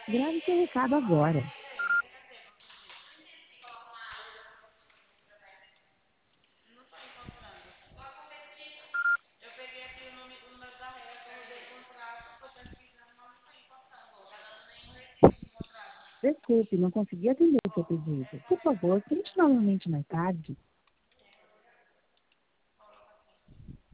Grave seu recado agora. Desculpe, não consegui atender o seu pedido. Por favor, tente novamente mais tarde.